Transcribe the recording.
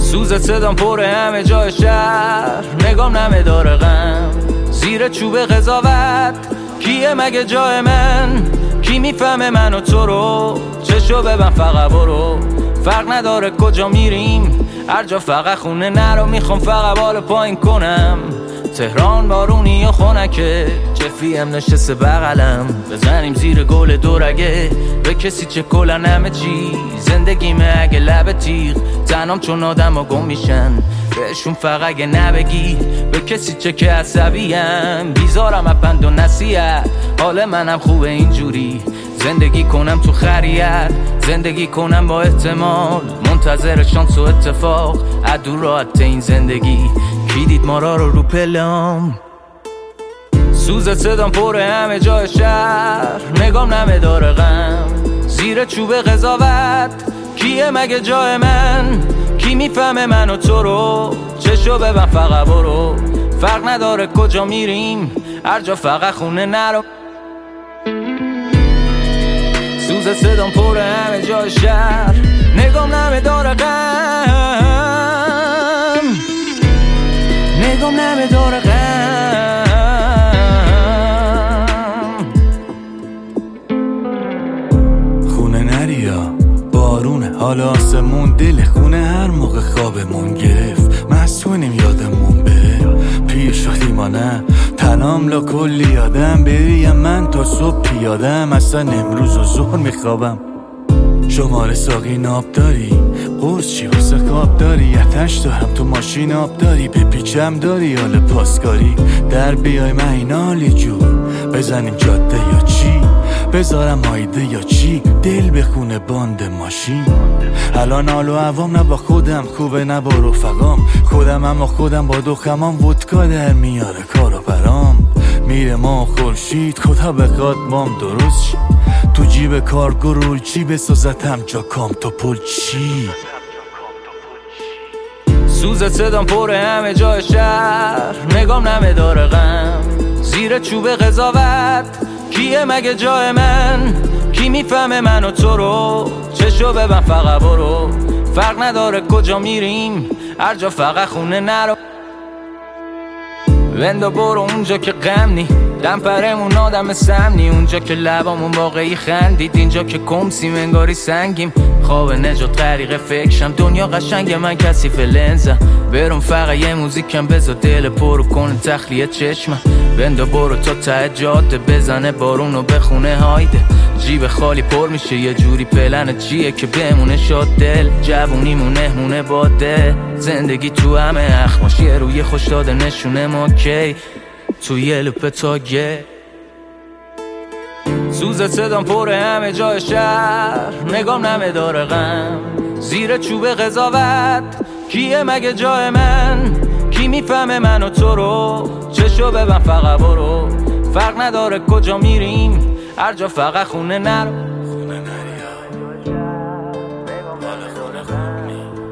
سوز صدام پر همه جای شهر، نگام نمه داره غم زیر چوب قضاوت. کیه مگه جای من؟ کی میفهمه من و تو رو؟ چشو ببن فقط برو، فرق نداره کجا میریم، هر جا فقط خونه نرو. میخوام فقط بالا پایین کنم، تهران بارونی و خنکه، جفیم نشسته بغلم، بزنیم زیر گل دورگه. به کسی چه کلن همه چی، زندگیمه اگه لب تیغ، تنام چون آدم ها گم میشن، بهشون فقط اگه نبگی. به کسی چه که عصبیم، بیزارم اپند و نصیحت، حال منم خوبه اینجوری. زندگی کنم تو خریت، زندگی کنم با احتمال، منتظر شانس و اتفاق، عدو راحت این زندگی. کی دید ما رو پلم؟ سوز صدام پر همه جای شهر، نگام نمه داره غم زیر چوب قضاوت. کیه مگه جای من؟ کی میفهمه من و تو رو؟ چشو ببن فقط برو، فرق نداره کجا میریم، هر جا فقط خونه نرو. سوز صدام پر همه جای شهر، نگام نمه داره غم، نگام نمه داره غم. خونه نریا بارونه، حال آسمون دل خونه، هر موقع خوابمون گرفت مسئولیم یادمون بره. پیر شدیم ما نه تنام لا کلی یادم، بریم من تا صبح پیادم، اصلا امروز و ظهر میخوابم. شماره ساقی ناب داری؟ قرص چی واسه خواب داری؟ اتش دارم تو ماشین آب داری؟ بپیچم داری حال پاسکاری؟ در بیای مهینالی جور بزنیم جاده یا چی؟ بذارم هایده یا چی؟ دل بخونه باند ماشین. الان حال و عوام نه با خودم خوبه نه با رفقام، خودم اما خودم با دخمام، ودکا در میاره کارو برام. میره ما خورشید خدا بخواد مام درست شی، تو جیب کارگو رول چی بسازتم جا کام تو پل چی. سوز صدام پر همه جای شهر، نگام نمه داره غم زیر چوب قضاوت. کیه مگه جای من؟ کی میفهمه من و تو رو؟ چشو ببن فقط برو، فرق نداره کجا میریم، هر جا فقط خونه نرو. وندو برو اونجا که غم نی، دم پرمون آدم سمنی، اونجا که لبامون واقعی خندید، اینجا که کمسیم انگاری سنگیم. خواب نجات طریق فکرشم، دنیا قشنگ من کثیف لنزم، برم فقط یه موزیکم بذار دل پرو کنه تخلیه چشمم. وندو برو تا ته جاده، بزنه بارونو بخونه هایده، جیب خالی پر میشه یه جوری، پلن چیه که بمونه شاد دل، جوونیمون مهمونه باده، زندگی تو همه اخماش، یه روی خوش داده نشونه ما کی تو یه لوپ تاگه. سوز صدام پر همه جای شهر، نگام نمه داره غم زیر چوب قضاوت. کیه مگه جای من؟ کی میفهمه من و تو رو؟ چشو ببن فقط برو، فرق نداره کجا میریم، هر جا فقط خونه نرو. خونه نریا حال خونه خوب نی.